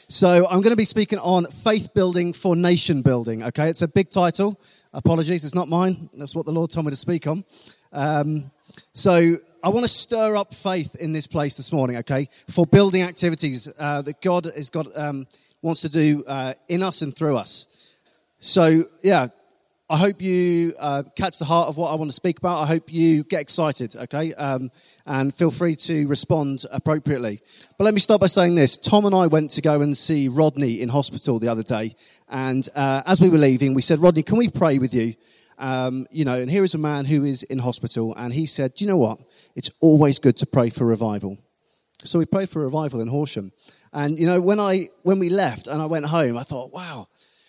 So I'm going to be speaking on faith building for nation building, okay? It's a big title. Apologies, it's not mine. That's what the Lord told me to speak on. So I want to stir up faith in this place this morning, okay? For building activities that God wants to do in us and through us. So, yeah, I hope you catch the heart of what I want to speak about. I hope you get excited, okay? And feel free to respond appropriately. But let me start by saying this. Tom and I went to go and see Rodney in hospital the other day. And as we were leaving, we said, Rodney, can we pray with you? And here is a man who is in hospital. And he said, do you know what? It's always good to pray for revival. So we prayed for revival in Horsham. And, when we left and I went home, I thought, wow,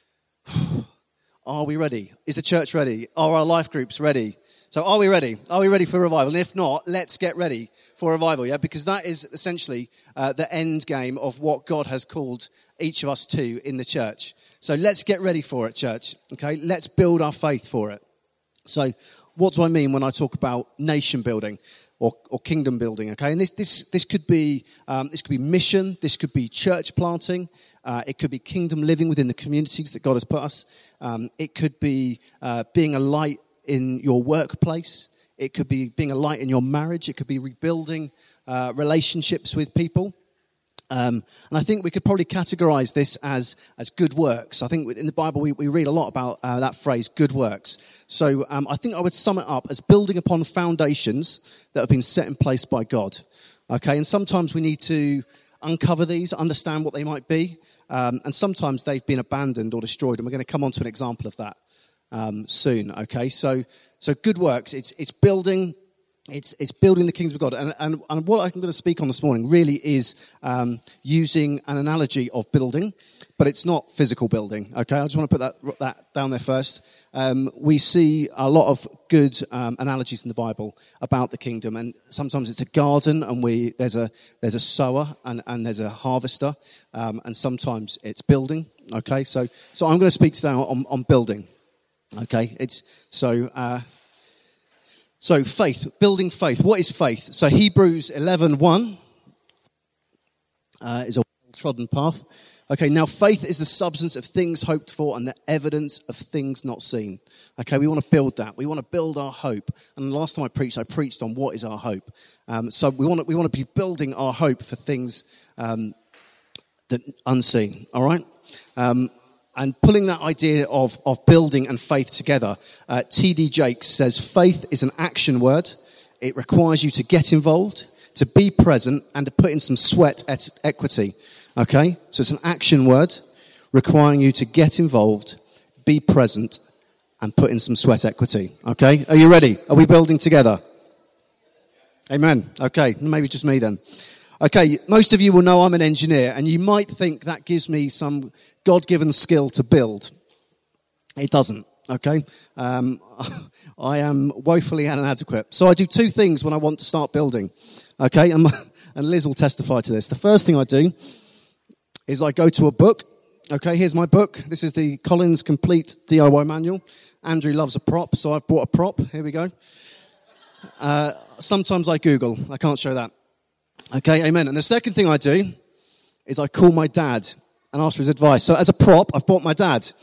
are we ready? Is the church ready? Are our life groups ready? So are we ready? Are we ready for revival? And if not, let's get ready for revival, yeah? Because that is essentially the end game of what God has called each of us to in the church. So let's get ready for it, church, okay? Let's build our faith for it. So what do I mean when I talk about nation building or kingdom building, okay? And this could be mission, this could be church planting, it could be kingdom living within the communities that God has put us. It could be being a light in your workplace. It could be being a light in your marriage. It could be rebuilding relationships with people. And I think we could probably categorize this as good works. I think in the Bible we read a lot about that phrase, good works. So I think I would sum it up as building upon foundations that have been set in place by God. Okay, and sometimes we need to uncover these, understand what they might be. And sometimes they've been abandoned or destroyed. And we're going to come on to an example of that soon. Okay, so good works. It's building. It's building the kingdom of God. And what I'm going to speak on this morning really is using an analogy of building, but it's not physical building. Okay, I just want to put that down there first. We see a lot of good analogies in the Bible about the kingdom, and sometimes it's a garden, and there's a sower and there's a harvester, and sometimes it's building. Okay, so I'm going to speak today on building. Okay, So faith, building faith. What is faith? So Hebrews 11:1 is a well-trodden path. Okay, now faith is the substance of things hoped for and the evidence of things not seen. Okay, we want to build that. We want to build our hope. And the last time I preached on what is our hope. So we want to be building our hope for things that unseen. All right. And pulling that idea of building and faith together, T.D. Jakes says, faith is an action word. It requires you to get involved, to be present, and to put in some sweat equity. Okay? So it's an action word requiring you to get involved, be present, and put in some sweat equity. Okay? Are you ready? Are we building together? Amen. Okay, maybe just me then. Okay, most of you will know I'm an engineer, and you might think that gives me some God-given skill to build. It doesn't, okay? I am woefully inadequate. So I do two things when I want to start building, okay? And Liz will testify to this. The first thing I do is I go to a book. Okay, here's my book. This is the Collins Complete DIY Manual. Andrew loves a prop, so I've bought a prop. Here we go. Sometimes I Google. I can't show that. Okay, amen. And the second thing I do is I call my dad and ask for his advice. So as a prop, I've bought my dad.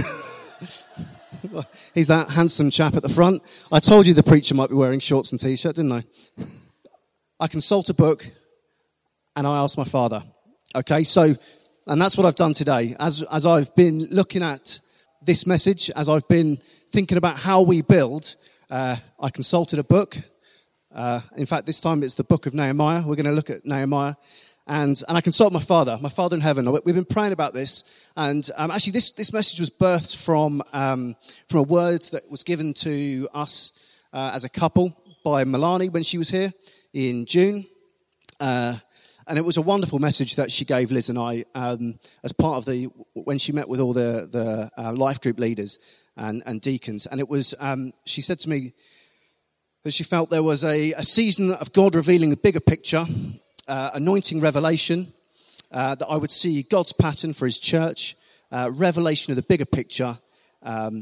He's that handsome chap at the front. I told you the preacher might be wearing shorts and T-shirt, didn't I? I consult a book and I ask my father. Okay, and that's what I've done today. As I've been looking at this message, as I've been thinking about how we build, I consulted a book. In fact, this time it's the book of Nehemiah. We're going to look at Nehemiah. And I consult my father in heaven. We've been praying about this. And actually, this message was birthed from a word that was given to us as a couple by Milani when she was here in June. And it was a wonderful message that she gave Liz and I as part of when she met with all the life group leaders and deacons. And it was, she said to me, that she felt there was a season of God revealing the bigger picture, anointing revelation, that I would see God's pattern for his church, revelation of the bigger picture,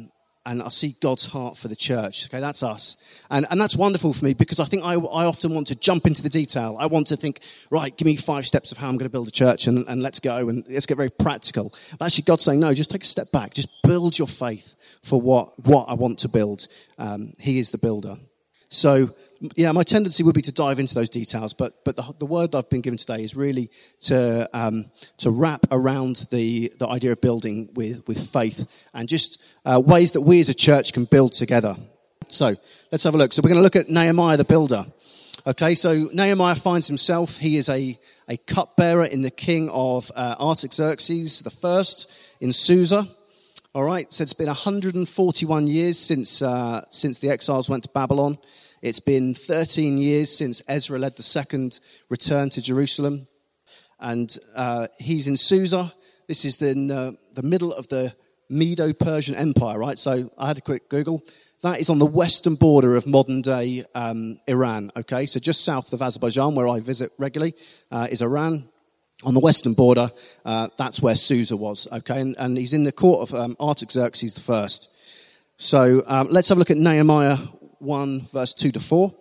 I see God's heart for the church. Okay, that's us. And that's wonderful for me because I think I often want to jump into the detail. I want to think, right, give me 5 steps of how I'm going to build a church and let's go and let's get very practical. But actually God's saying, no, just take a step back. Just build your faith for what I want to build. He is the builder. So, yeah, my tendency would be to dive into those details, but the word I've been given today is really to wrap around the idea of building with faith and just ways that we as a church can build together. So let's have a look. So we're going to look at Nehemiah the builder. Okay, so Nehemiah finds himself, he is a cupbearer in the king of Artaxerxes the first in Susa. All right, so it's been 141 years since the exiles went to Babylon. It's been 13 years since Ezra led the second return to Jerusalem. And he's in Susa. This is in the middle of the Medo-Persian Empire, right? So I had a quick Google. That is on the western border of modern-day Iran, okay? So just south of Azerbaijan, where I visit regularly, is Iran. On the western border, that's where Susa was, okay? And he's in the court of Artaxerxes the first. So let's have a look at Nehemiah 1, verse 2 to 4.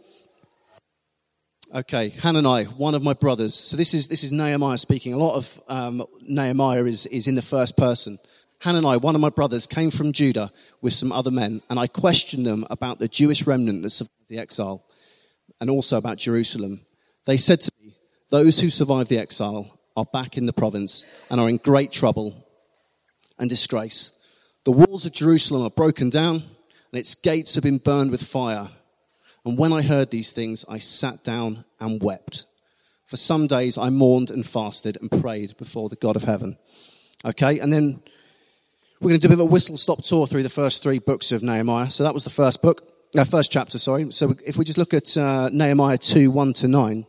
Okay, Hanani, one of my brothers. So this is Nehemiah speaking. A lot of Nehemiah is in the first person. Hanani, one of my brothers, came from Judah with some other men, and I questioned them about the Jewish remnant that survived the exile, and also about Jerusalem. They said to me, those who survived the exile are back in the province and are in great trouble and disgrace. The walls of Jerusalem are broken down, and its gates have been burned with fire. And when I heard these things, I sat down and wept. For some days I mourned and fasted and prayed before the God of heaven. Okay, and then we're going to do a bit of a whistle-stop tour through the first 3 books of Nehemiah. So that was the first chapter, sorry. So if we just look at Nehemiah 2, 1 to 9.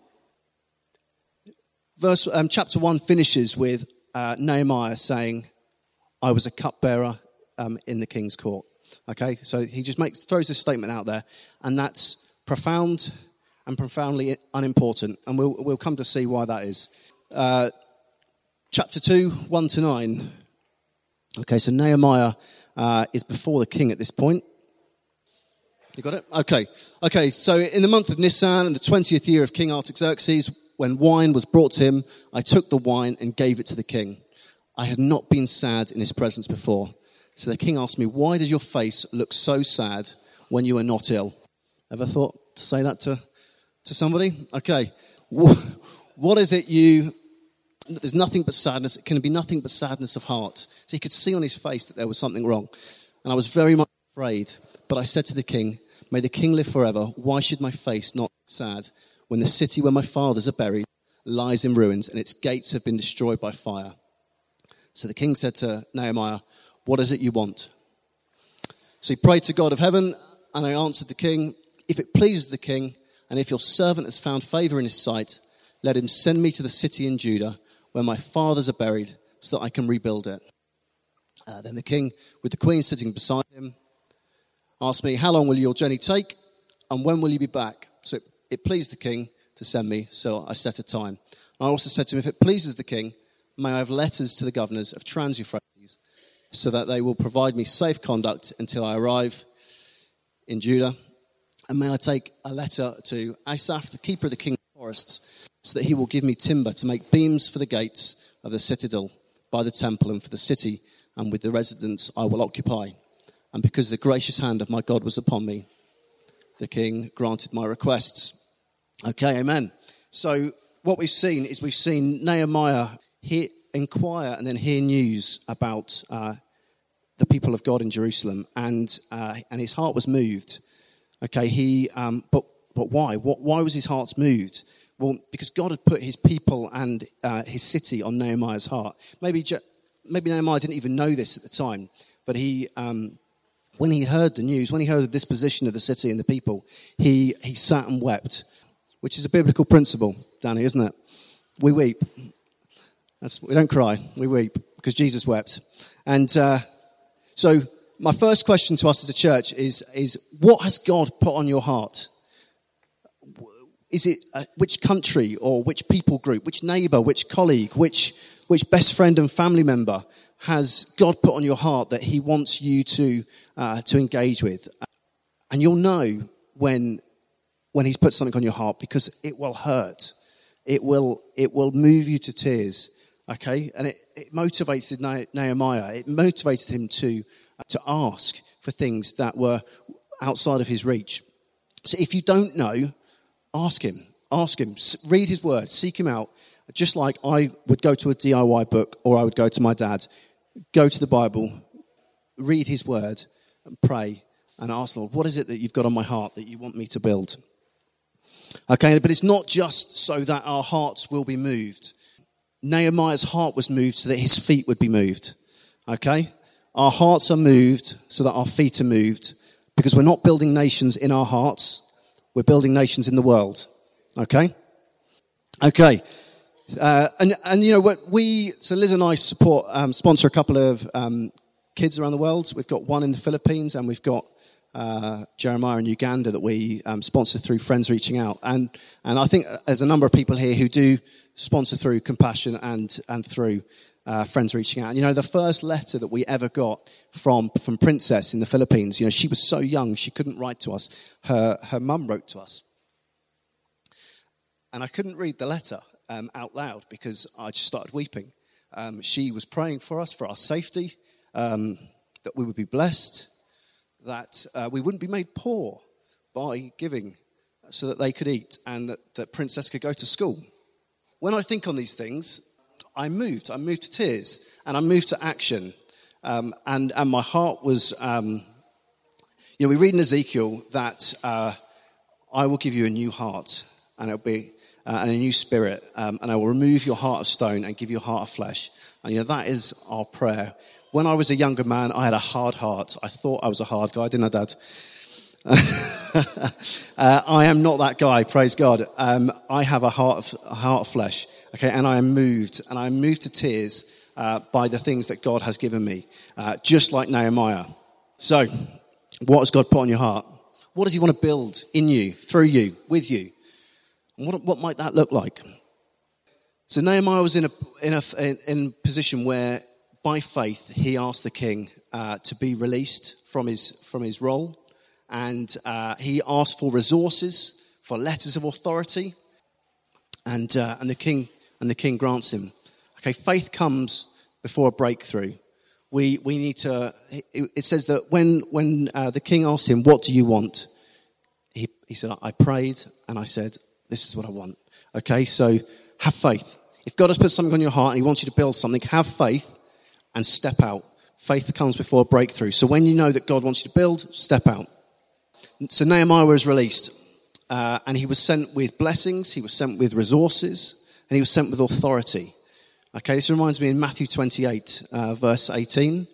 Chapter 1 finishes with Nehemiah saying, I was a cupbearer in the king's court. Okay, so he just throws this statement out there, and that's profound and profoundly unimportant, and we'll come to see why that is. Chapter 2, 1 to 9. Okay, so Nehemiah is before the king at this point. You got it? Okay, so in the month of Nisan, in the 20th year of King Artaxerxes, when wine was brought to him, I took the wine and gave it to the king. I had not been sad in his presence before. So the king asked me, why does your face look so sad when you are not ill? Ever thought to say that to somebody? Okay. What is it there's nothing but sadness. It can be nothing but sadness of heart. So he could see on his face that there was something wrong. And I was very much afraid. But I said to the king, may the king live forever. Why should my face not look sad when the city where my fathers are buried lies in ruins and its gates have been destroyed by fire? So the king said to Nehemiah, what is it you want? So he prayed to God of heaven, and I answered the king, if it pleases the king, and if your servant has found favor in his sight, let him send me to the city in Judah where my fathers are buried so that I can rebuild it. Then the king, with the queen sitting beside him, asked me, how long will your journey take, and when will you be back? So it pleased the king to send me, so I set a time. I also said to him, if it pleases the king, may I have letters to the governors of Trans-Euphrates, so that they will provide me safe conduct until I arrive in Judah. And may I take a letter to Asaph, the keeper of the king's forests, so that he will give me timber to make beams for the gates of the citadel by the temple and for the city and with the residence I will occupy. And because the gracious hand of my God was upon me, the king granted my requests. Okay, amen. So what we've seen is Nehemiah inquire and then hear news about the people of God in Jerusalem, and his heart was moved. Okay, but why? Why was his heart moved? Well, because God had put his people and his city on Nehemiah's heart. Maybe Nehemiah didn't even know this at the time, but when he heard the news, when he heard the disposition of the city and the people, he sat and wept, which is a biblical principle, Danny, isn't it? We weep. We don't cry, we weep, because Jesus wept. And so my first question to us as a church is what has God put on your heart? Is it which country or which people group, which neighbour, which colleague, which best friend and family member has God put on your heart that he wants you to engage with? And you'll know when he's put something on your heart, because it will hurt. It will move you to tears. Okay? And it motivated Nehemiah. It motivated him to ask for things that were outside of his reach. So if you don't know, ask him. Read his word. Seek him out. Just like I would go to a DIY book, or I would go to my dad. Go to the Bible, read his word, and pray, and ask the Lord, what is it that you've got on my heart that you want me to build? Okay, but it's not just so that our hearts will be moved. Nehemiah's heart was moved so that his feet would be moved. Okay? Our hearts are moved so that our feet are moved, because we're not building nations in our hearts, we're building nations in the world. Okay? Okay. And you know what, so Liz and I sponsor a couple of kids around the world. We've got one in the Philippines, and we've got Jeremiah in Uganda that we sponsor through Friends Reaching Out. And I think there's a number of people here who do sponsor through Compassion and through Friends Reaching Out. And you know, the first letter that we ever got from Princess in the Philippines, you know, she was so young she couldn't write to us. Her mum wrote to us, and I couldn't read the letter out loud because I just started weeping. She was praying for us, for our safety, that we would be blessed, that we wouldn't be made poor by giving so that they could eat, and that Princess could go to school. When I think on these things, I'm moved to tears, and I'm moved to action. And my heart was, we read in Ezekiel that I will give you a new heart, and it'll be and a new spirit, and I will remove your heart of stone and give you a heart of flesh. And that is our prayer. When I was a younger man, I had a hard heart. I thought I was a hard guy, didn't I, Dad? I am not that guy, praise God. I have a heart of flesh, okay, and I am moved to tears by the things that God has given me, just like Nehemiah. So, what has God put on your heart? What does he want to build in you, through you, with you? And what might that look like? So Nehemiah was in a position where, by faith, he asked the king to be released from his role, and he asked for resources, for letters of authority, and the king grants him. Okay, faith comes before a breakthrough. We need to. It says that when the king asked him, "What do you want?" He said, "I prayed and I said, this is what I want." Okay, so have faith. If God has put something on your heart and he wants you to build something, have faith and step out. Faith comes before a breakthrough. So when you know that God wants you to build, step out. So Nehemiah was released, and he was sent with blessings, he was sent with resources, and he was sent with authority. Okay, this reminds me in Matthew 28, verse 18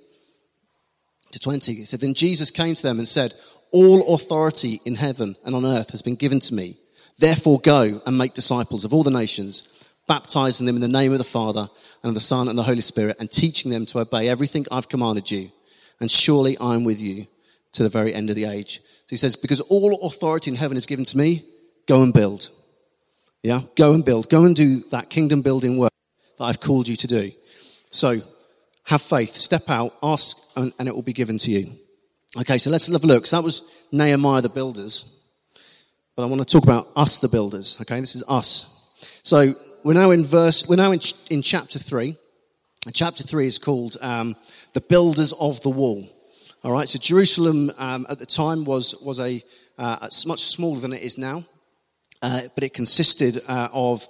to 20. It said, "Then Jesus came to them and said, 'All authority in heaven and on earth has been given to me. Therefore go and make disciples of all the nations, baptizing them in the name of the Father and of the Son and the Holy Spirit, and teaching them to obey everything I've commanded you. And surely I am with you to the very end of the age.'" So he says, because all authority in heaven is given to me, go and build. Yeah, go and build. Go and do that kingdom building work that I've called you to do. So have faith, step out, ask, and it will be given to you. Okay, so let's have a look. So that was Nehemiah the builders. But I want to talk about us the builders. Okay, this is us. So we're now in chapter 3. And chapter 3 is called the builders of the wall. All right, so Jerusalem at the time was much smaller than it is now, but it consisted of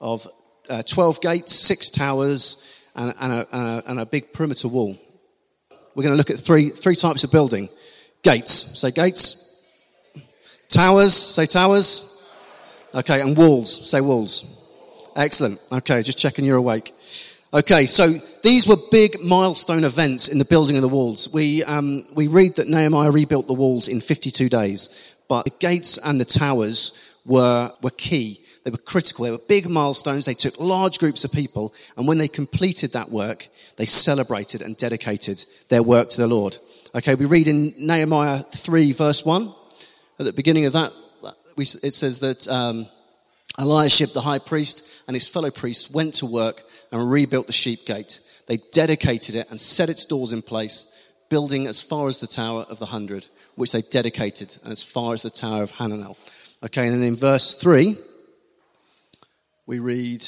12 gates, 6 towers, and a big perimeter wall. We're going to look at three types of building. Gates, say gates. Towers, say towers. Okay, and walls, say walls. Excellent. Okay, just checking you're awake. Okay, so these were big milestone events in the building of the walls. We read that Nehemiah rebuilt the walls in 52 days, but the gates and the towers were key. They were critical. They were big milestones. They took large groups of people, and when they completed that work, they celebrated and dedicated their work to the Lord. Okay, we read in Nehemiah 3, verse 1. At the beginning of that, it says that Eliashib, the high priest, and his fellow priests went to work and rebuilt the sheep gate. They dedicated it and set its doors in place, building as far as the Tower of the 100, which they dedicated, and as far as the Tower of Hananel. Okay, and then in verse 3, we read,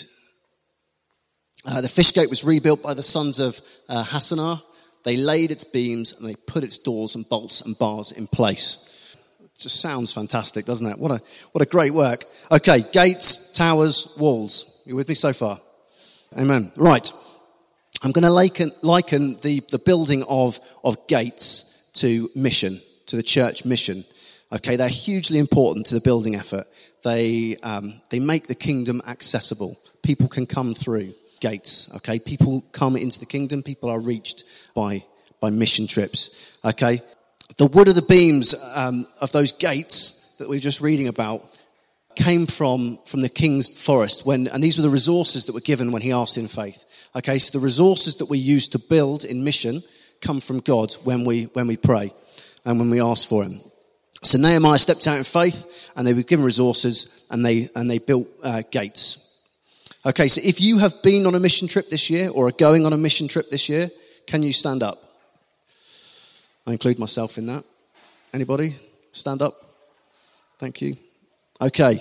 the fish gate was rebuilt by the sons of Hassenaah. They laid its beams and they put its doors and bolts and bars in place. It just sounds fantastic, doesn't it? What a great work. Okay, gates, towers, walls. You with me so far? Amen. Right. I'm going to liken the building of gates to mission, to the church mission. Okay, they're hugely important to the building effort. They make the kingdom accessible. People can come through gates. Okay, people come into the kingdom. People are reached by mission trips. Okay, the wood of the beams of those gates that we were just reading about came from the king's forest and these were the resources that were given when he asked in faith. Okay, so the resources that we use to build in mission come from God when we pray and when we ask for him. So Nehemiah stepped out in faith and they were given resources and they built gates. Okay, so if you have been on a mission trip this year or are going on a mission trip this year, can you stand up? I include myself in that. Anybody? Stand up. Thank you. Okay,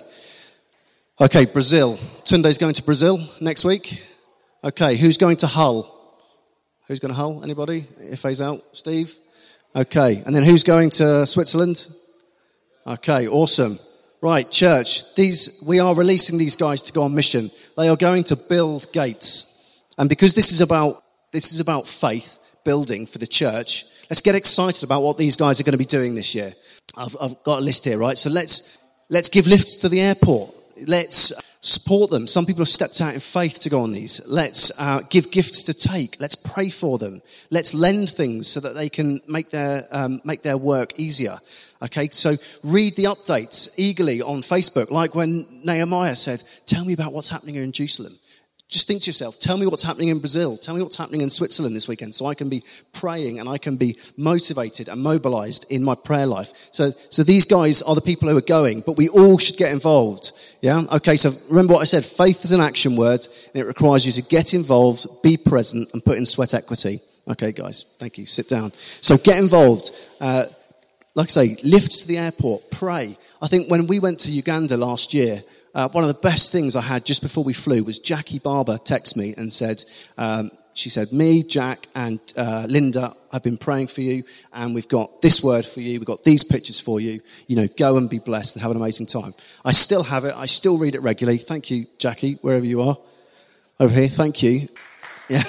Brazil. Tunde's going to Brazil next week. Okay, who's going to Hull? Who's going to Hull? Anybody? Ife's out. Steve? Okay, and then who's going to Switzerland? Okay, awesome. Right, church, we are releasing these guys to go on mission. They are going to build gates. And because this is about faith building for the church, let's get excited about what these guys are going to be doing this year. I've got a list here, right? So let's give lifts to the airport. Let's support them. Some people have stepped out in faith to go on these. Let's give gifts to take. Let's pray for them. Let's lend things so that they can make their work easier. Okay, so read the updates eagerly on Facebook, like when Nehemiah said, tell me about what's happening here in Jerusalem. Just think to yourself, tell me what's happening in Brazil. Tell me what's happening in Switzerland this weekend so I can be praying and I can be motivated and mobilized in my prayer life. So these guys are the people who are going, but we all should get involved. Yeah? Okay, so remember what I said. Faith is an action word and it requires you to get involved, be present and put in sweat equity. Okay, guys, thank you. Sit down. So get involved. Like I say, lift to the airport, pray. I think when we went to Uganda last year, one of the best things I had just before we flew was Jackie Barber text me and said, she said, me, Jack, and Linda have been praying for you, and we've got this word for you, we've got these pictures for you. You know, go and be blessed and have an amazing time. I still have it. I still read it regularly. Thank you, Jackie, wherever you are. Over here, thank you. Yeah.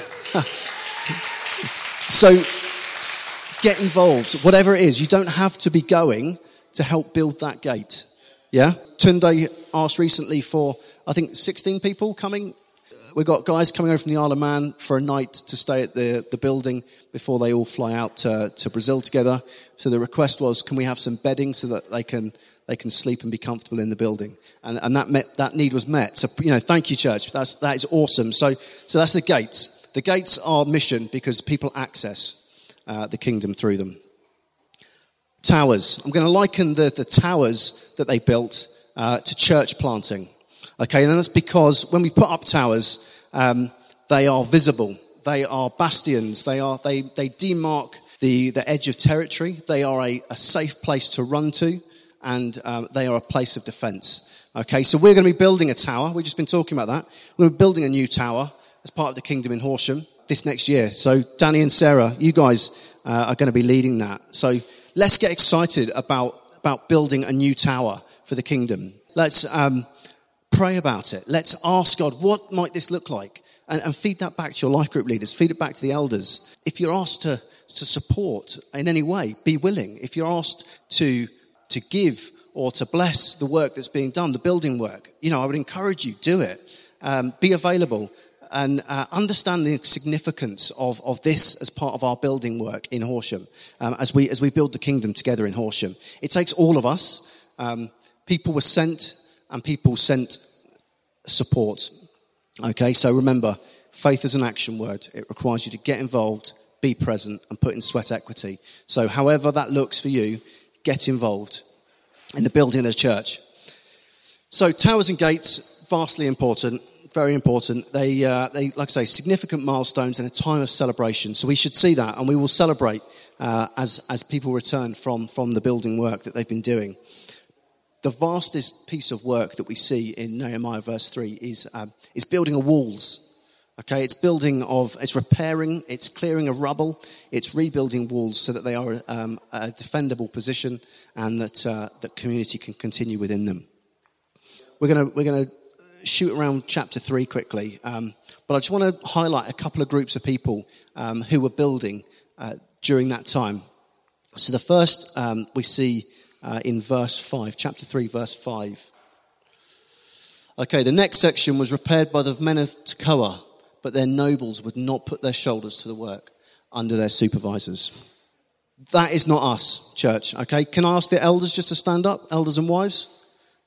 So, get involved. Whatever it is, you don't have to be going to help build that gate. Yeah? Tunde asked recently for, I think, 16 people coming. We've got guys coming over from the Isle of Man for a night to stay at the building before they all fly out to Brazil together. So the request was, can we have some bedding so that they can sleep and be comfortable in the building? And that need was met. So, you know, thank you, church. That is awesome. So that's the gates. The gates are mission because people access the kingdom through them. Towers. I'm going to liken the towers that they built to church planting. Okay, and that's because when we put up towers, they are visible. They are bastions. They demark the edge of territory. They are a safe place to run to, and they are a place of defense. Okay, so we're going to be building a tower. We've just been talking about that. We're building a new tower as part of the kingdom in Horsham this next year. So Danny and Sarah, you guys are going to be leading that. So let's get excited about building a new tower for the kingdom. Let's pray about it. Let's ask God, what might this look like? And feed that back to your life group leaders. Feed it back to the elders. If you're asked to support in any way, be willing. If you're asked to give or to bless the work that's being done, the building work, you know, I would encourage you, do it. Be available. And understand the significance of this as part of our building work in Horsham, as we build the kingdom together in Horsham. It takes all of us. People were sent, and people sent support. Okay, so remember, faith is an action word. It requires you to get involved, be present, and put in sweat equity. So however that looks for you, get involved in the building of the church. So towers and gates, vastly important, very important. They like I say, significant milestones in a time of celebration. So we should see that, and we will celebrate as people return from the building work that they've been doing. The vastest piece of work that we see in Nehemiah verse 3 is building of walls. Okay, it's repairing, it's clearing of rubble, it's rebuilding walls so that they are a defendable position and that community can continue within them. We're gonna shoot around chapter 3 quickly, but I just want to highlight a couple of groups of people who were building during that time. So the first we see in verse 5, chapter 3, verse 5. Okay, the next section was repaired by the men of Tekoa, but their nobles would not put their shoulders to the work under their supervisors. That is not us, church, okay? Can I ask the elders just to stand up, elders and wives?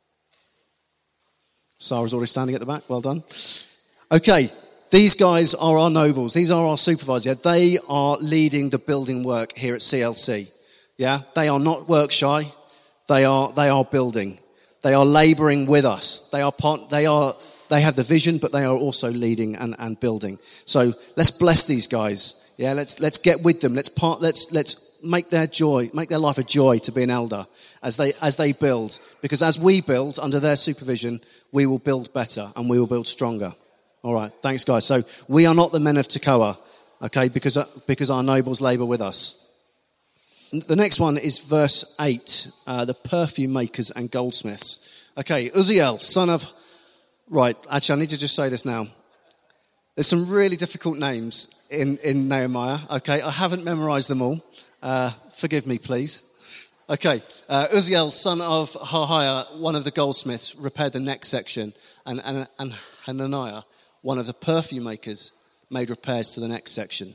Sarah's already standing at the back, well done. Okay, these guys are our nobles, these are our supervisors. Yeah? They are leading the building work here at CLC. Yeah, they are not work shy, they are building. They are labouring with us. They have the vision, but they are also leading and building. So let's bless these guys. Yeah, let's get with them. Let's make their life a joy to be an elder as they build. Because as we build under their supervision, we will build better and we will build stronger. All right, thanks guys. So we are not the men of Tekoa, okay? Because our nobles labour with us. The next one is verse 8, the perfume makers and goldsmiths. Okay, Uzziel, son of... Right, actually I need to just say this now. There's some really difficult names in Nehemiah, okay? I haven't memorised them all. Forgive me, please. Okay, Uzziel, son of Harhaiah, one of the goldsmiths, repaired the next section. And Hananiah, one of the perfume makers, made repairs to the next section.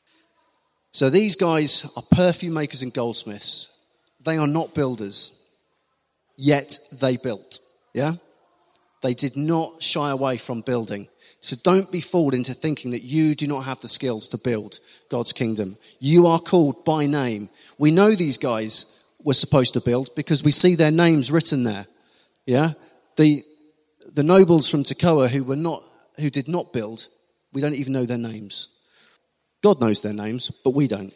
So these guys are perfume makers and goldsmiths. They are not builders, yet they built, yeah? They did not shy away from building. So don't be fooled into thinking that you do not have the skills to build God's kingdom. You are called by name. We know these guys were supposed to build because we see their names written there, yeah? The nobles from Tekoa who did not build, we don't even know their names. God knows their names, but we don't.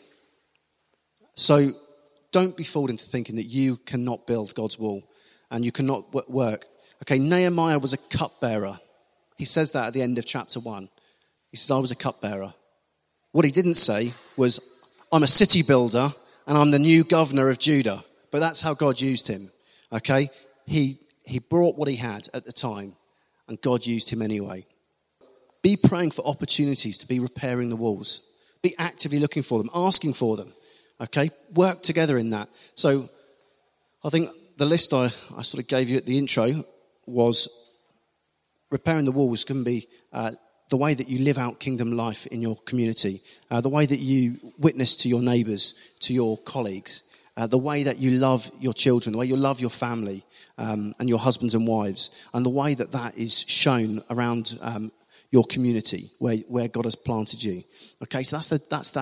So don't be fooled into thinking that you cannot build God's wall and you cannot work. Okay, Nehemiah was a cupbearer. He says that at the end of chapter 1. He says, I was a cupbearer. What he didn't say was, I'm a city builder and I'm the new governor of Judah. But that's how God used him. Okay, he brought what he had at the time and God used him anyway. Be praying for opportunities to be repairing the walls. Be actively looking for them, asking for them. Okay? Work together in that. So I think the list I sort of gave you at the intro was repairing the walls can be the way that you live out kingdom life in your community, the way that you witness to your neighbours, to your colleagues, the way that you love your children, the way you love your family and your husbands and wives, and the way that is shown around your community where God has planted you. Okay, so that's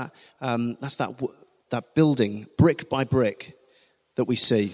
that building brick by brick that we see.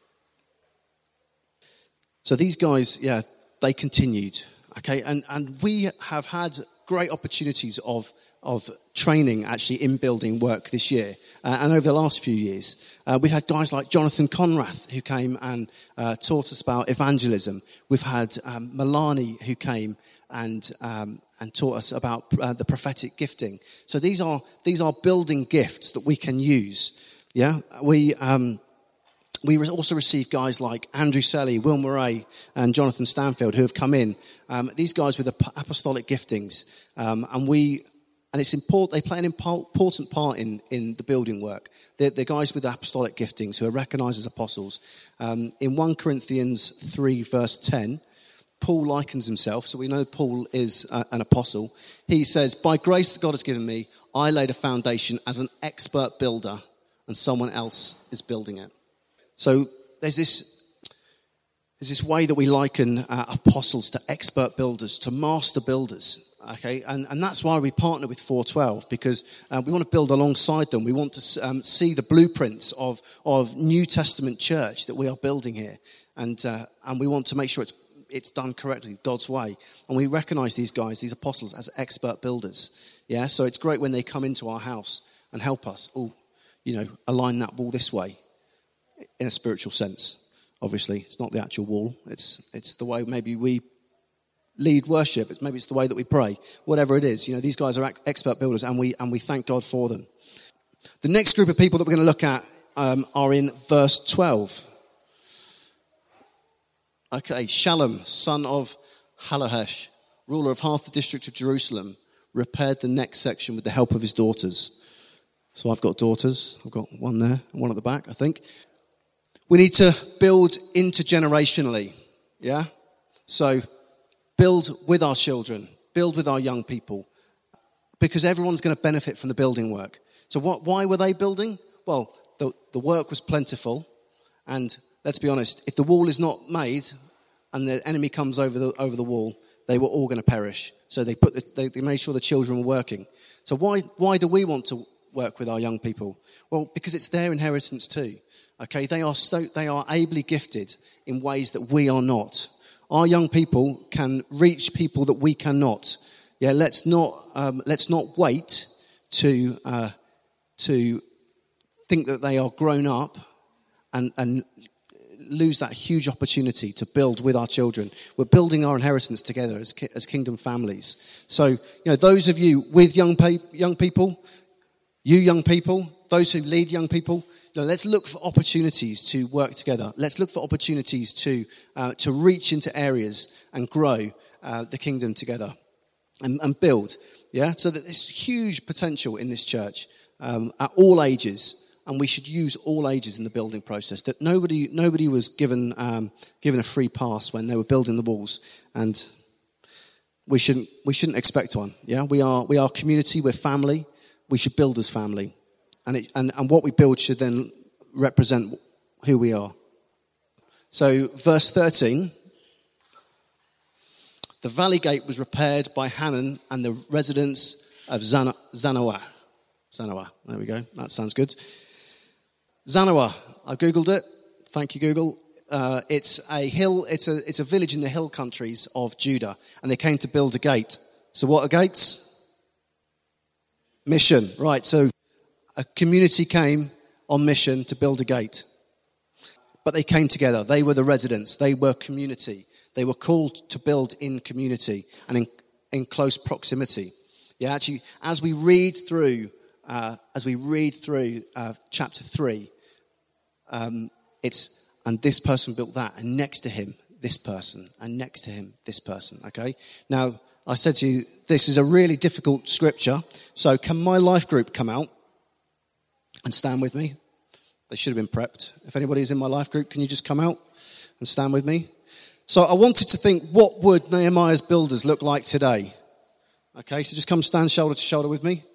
So these guys, yeah, they continued. Okay, and we have had great opportunities of training actually in building work this year and over the last few years. We've had guys like Jonathan Conrath who came and taught us about evangelism. We've had Milani who came and taught us about the prophetic gifting. So these are building gifts that we can use. Yeah, we also received guys like Andrew Selly, Will Murray, and Jonathan Stanfield who have come in. These guys with apostolic giftings, and it's important. They play an important part in the building work. They're guys with apostolic giftings who are recognised as apostles. In 1 Corinthians 3 verse 10. Paul likens himself, so we know Paul is an apostle. He says, by grace God has given me, I laid a foundation as an expert builder, and someone else is building it. So there's this way that we liken apostles to expert builders, to master builders. Okay, and that's why we partner with 412, because we want to build alongside them. We want to see the blueprints of New Testament church that we are building here, and we want to make sure it's done correctly, God's way. And we recognize these guys, these apostles, as expert builders. Yeah, so it's great when they come into our house and help us, align that wall this way, in a spiritual sense. Obviously, it's not the actual wall. It's the way maybe we lead worship. Maybe it's the way that we pray. Whatever it is, these guys are expert builders, and we thank God for them. The next group of people that we're going to look at are in verse 12. Okay, Shallum, son of Halohesh, ruler of half the district of Jerusalem, repaired the next section with the help of his daughters. So I've got daughters. I've got one there and one at the back, I think. We need to build intergenerationally, yeah? So build with our children, build with our young people, because everyone's going to benefit from the building work. So why were they building? Well, the work was plentiful, and let's be honest, if the wall is not made and the enemy comes over the wall, they were all going to perish. So they made sure the children were working. So why do we want to work with our young people? Well, because it's their inheritance too. Okay, they are ably gifted in ways that we are not. Our young people can reach people that we cannot. Yeah, let's not wait to think that they are grown up and lose that huge opportunity to build with our children. We're building our inheritance together as kingdom families. So, those of you with young people, you young people, those who lead young people, let's look for opportunities to work together. Let's look for opportunities to reach into areas and grow the kingdom together and build. Yeah, so that there's huge potential in this church at all ages, and we should use all ages in the building process. That nobody was given a free pass when they were building the walls, and we shouldn't expect one. Yeah, we are community. We're family. We should build as family. And what we build should then represent who we are. So, verse 13, the valley gate was repaired by Hanan and the residents of Zanoah. Zanoah, there we go. That sounds good. Zanoah, I googled it. Thank you, Google. It's a hill. It's a village in the hill countries of Judah, and they came to build a gate. So, what are gates? Mission, right? So, a community came on mission to build a gate. But they came together. They were the residents. They were community. They were called to build in community and in close proximity. Yeah, actually, as we read through chapter 3, it's, and this person built that, and next to him, this person, and next to him, this person, okay? Now, I said to you, this is a really difficult scripture, so can my life group come out and stand with me? They should have been prepped. If anybody's in my life group, can you just come out and stand with me? So I wanted to think, what would Nehemiah's builders look like today? Okay, so just come stand shoulder to shoulder with me.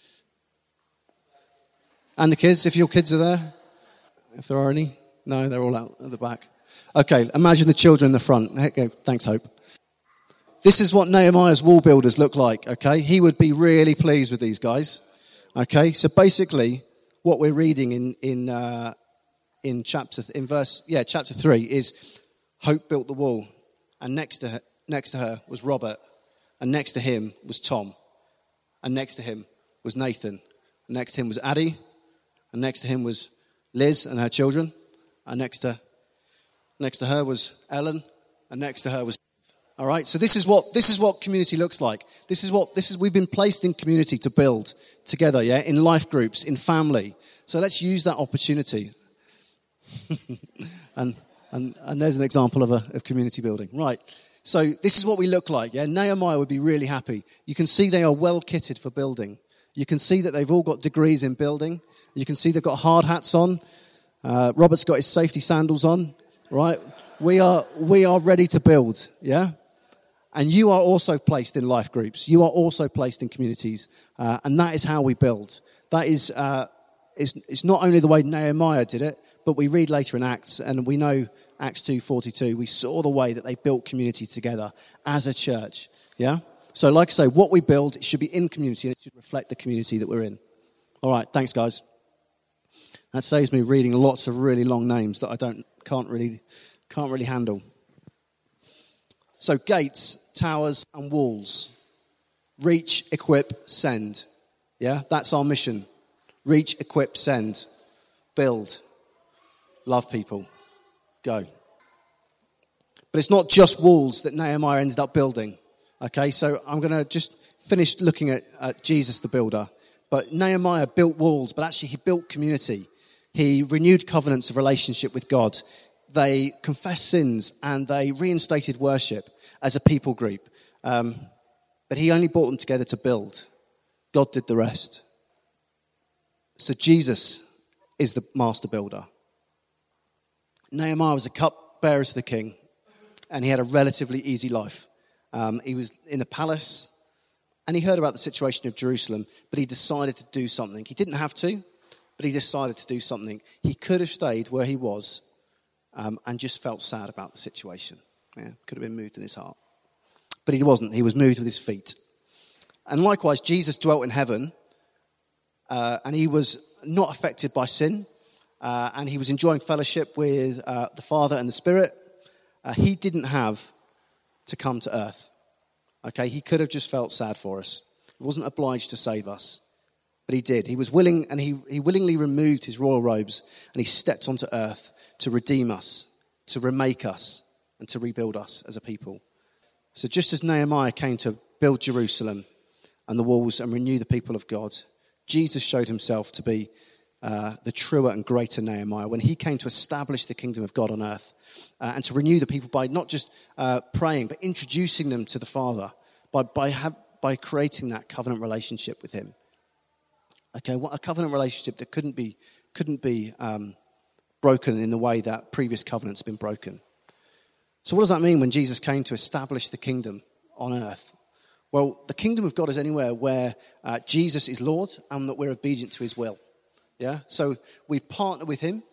And the kids, if your kids are there. If there are any. No, they're all out at the back. Okay, imagine the children in the front. Thanks, Hope. This is what Nehemiah's wall builders look like, okay? He would be really pleased with these guys. Okay, so basically what we're reading in chapter 3 is Hope built the wall, and next to her was Robert, and next to him was Tom, and next to him was Nathan, and next to him was Addie, and next to him was Liz and her children, and next to her was Ellen, and next to her was. All right, so this is what community looks like. We've been placed in community to build together, yeah, in life groups, in family. So let's use that opportunity. and there's an example of community building. Right. So this is what we look like. Yeah, Nehemiah would be really happy. You can see they are well kitted for building. You can see that they've all got degrees in building. You can see they've got hard hats on. Robert's got his safety sandals on. Right. We are ready to build. Yeah. And you are also placed in life groups. You are also placed in communities. And that is how we build. That is, it's not only the way Nehemiah did it, but we read later in Acts, and we know Acts 2:42. We saw the way that they built community together as a church. Yeah? So like I say, what we build, it should be in community, and it should reflect the community that we're in. All right, thanks, guys. That saves me reading lots of really long names that I can't really handle. So gates, towers, and walls. Reach, equip, send. Yeah, that's our mission. Reach, equip, send. Build. Love people. Go. But it's not just walls that Nehemiah ended up building. Okay, so I'm going to just finish looking at Jesus the builder. But Nehemiah built walls, but actually he built community. He renewed covenants of relationship with God. They confessed sins and they reinstated worship as a people group. But he only brought them together to build. God did the rest. So Jesus is the master builder. Nehemiah was a cupbearer to the king, and he had a relatively easy life. He was in the palace, and he heard about the situation of Jerusalem, but he decided to do something. He didn't have to, but he decided to do something. He could have stayed where he was and just felt sad about the situation. Yeah, could have been moved in his heart. But he wasn't. He was moved with his feet. And likewise, Jesus dwelt in heaven, and he was not affected by sin, and he was enjoying fellowship with the Father and the Spirit. He didn't have to come to earth. Okay, he could have just felt sad for us. He wasn't obliged to save us, but he did. He was willing, and he willingly removed his royal robes, and he stepped onto earth to redeem us, to remake us, and to rebuild us as a people. So just as Nehemiah came to build Jerusalem and the walls and renew the people of God, Jesus showed himself to be the truer and greater Nehemiah when he came to establish the kingdom of God on earth and to renew the people by not just praying, but introducing them to the Father by creating that covenant relationship with him. Okay, what a covenant relationship that couldn't be broken in the way that previous covenants have been broken. So what does that mean when Jesus came to establish the kingdom on earth? Well, the kingdom of God is anywhere where Jesus is Lord and that we're obedient to his will. Yeah, so we partner with him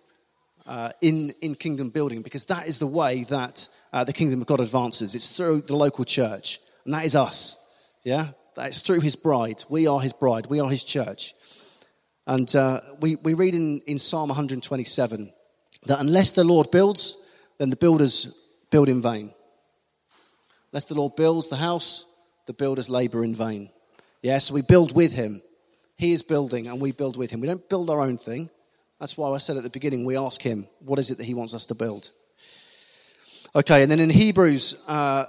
in kingdom building because that is the way that the kingdom of God advances. It's through the local church, and that is us. Yeah, that's through his bride. We are his bride. We are his church. And we read in Psalm 127 that unless the Lord builds, then the builders build in vain. Unless the Lord builds the house, the builders labor in vain. Yeah, so we build with him. He is building and we build with him. We don't build our own thing. That's why I said at the beginning, we ask him, what is it that he wants us to build? Okay, and then in Hebrews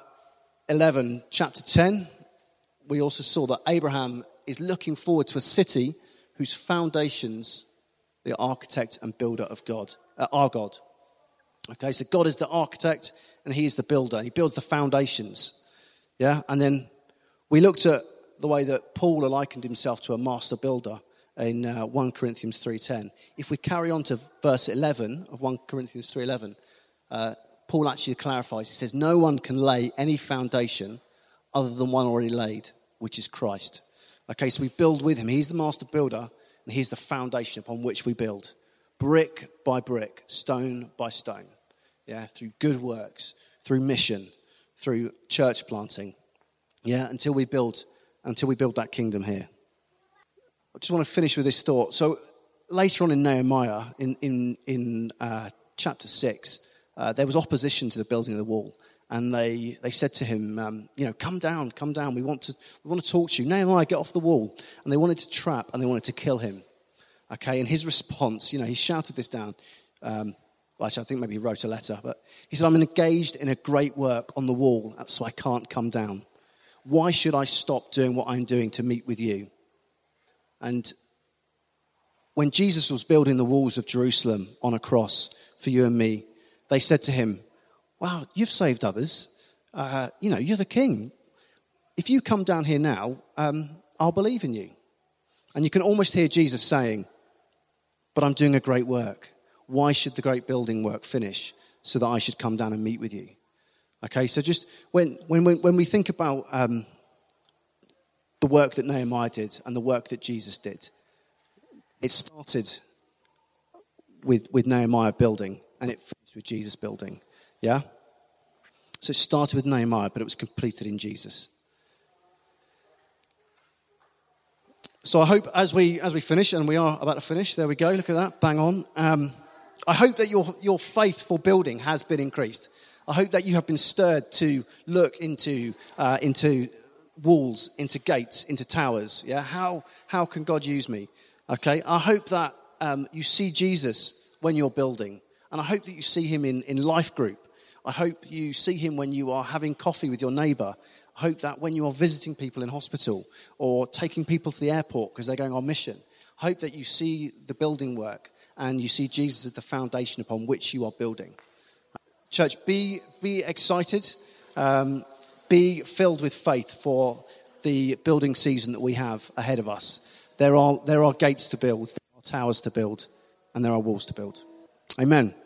11, chapter 10, we also saw that Abraham is looking forward to a city whose foundations, the architect and builder of God, are God. Okay, so God is the architect and he is the builder. He builds the foundations. Yeah, and then we looked at the way that Paul likened himself to a master builder in 1 Corinthians 3:10. If we carry on to verse 11 of 1 Corinthians 3:11, Paul actually clarifies. He says, no one can lay any foundation other than one already laid, which is Christ. Okay, so we build with him. He's the master builder, and he's the foundation upon which we build. Brick by brick, stone by stone. Yeah, through good works, through mission, through church planting. Yeah, until we build that kingdom here. I just want to finish with this thought. So later on in Nehemiah, in chapter 6, there was opposition to the building of the wall. And they said to him, come down. We want to talk to you. Nehemiah, get off the wall. And they wanted to trap and they wanted to kill him. Okay, and his response, he shouted this down. Actually, I think maybe he wrote a letter. But he said, I'm engaged in a great work on the wall, so I can't come down. Why should I stop doing what I'm doing to meet with you? And when Jesus was building the walls of Jerusalem on a cross for you and me, they said to him, wow, you've saved others. You're the king. If you come down here now, I'll believe in you. And you can almost hear Jesus saying, but I'm doing a great work. Why should the great building work finish so that I should come down and meet with you? Okay, so just when we think about the work that Nehemiah did and the work that Jesus did, it started with Nehemiah building and it finished with Jesus building. Yeah? So it started with Nehemiah, but it was completed in Jesus. So I hope as we finish, and we are about to finish, there we go, look at that, bang on. I hope that your faith for building has been increased. I hope that you have been stirred to look into walls, into gates, into towers. Yeah, how can God use me? Okay, I hope that you see Jesus when you're building, and I hope that you see him in life group. I hope you see him when you are having coffee with your neighbour. I hope that when you are visiting people in hospital or taking people to the airport because they're going on mission, I hope that you see the building work and you see Jesus as the foundation upon which you are building. Church, be excited, be filled with faith for the building season that we have ahead of us. There are gates to build, there are towers to build, and there are walls to build. Amen.